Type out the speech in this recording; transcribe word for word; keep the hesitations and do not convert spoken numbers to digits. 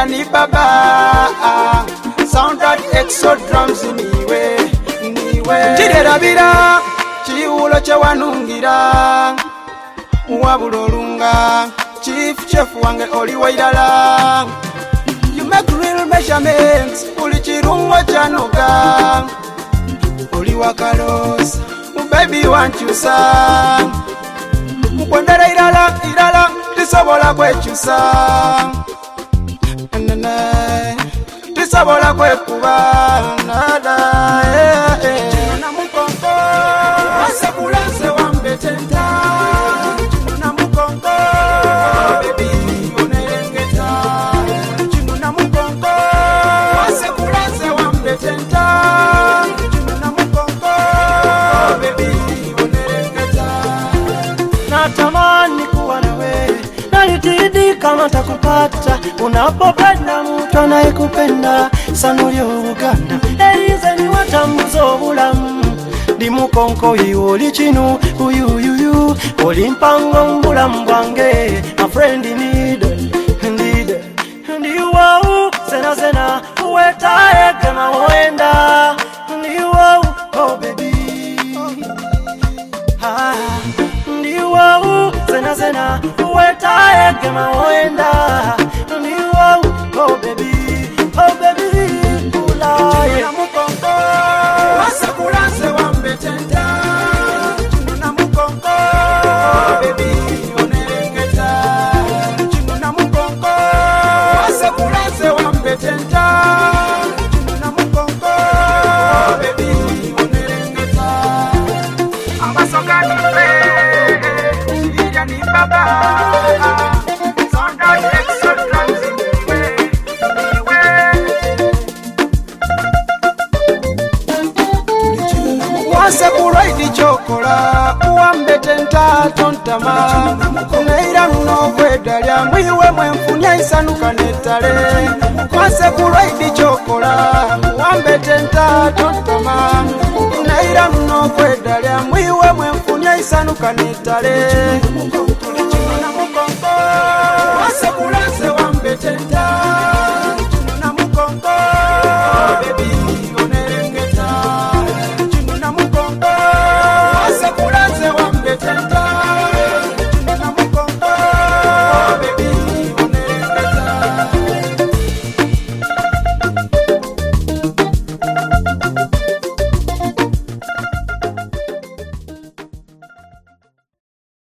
India ni baba sound that exo drums niwe niwe Chirerabira chiulo che wanungira Wabulolunga chief chef wange oli wairala You make real measurements uli chirungo chanoga Oli wakalos baby want you son Mukwendera irala irala tisobola kwechusa Nana tisobola kwekuba nada eh eh na mukongo asakulanse wambetenta na mukongo baby unerengeta na mukongo asakulanse wambetenta na mukongo baby unerengeta natamani kuwa nawe nalitidi kama takupata unapopenda mtu anayekupenda sana ulioganda elize ni watambuzo bulamu di mukonko iwoli chinu uyu uyu oli mpango mbulamu bwange my friend need need ndi wau sena sena uwetaye kama wenda ndi wau oh baby ah ndi wau sena sena uwetaye kama wenda ndi wau oh baby oh baby ulaye na mukongo asakulanse wambetenta na mukongo baby onerengeta na mukongo asakulanse wambetenta na mukongo baby onerengeta abasoka niwe India ni baba Sekuraidi chokola uambetenta tontama Kuneira mno kwedalya mwiwe mwemfunya isanuka netale Sekuraidi chokola uambetenta tontama Kuneira mno kwedalya mwiwe mwemfunya isanuka netale Sekuraidi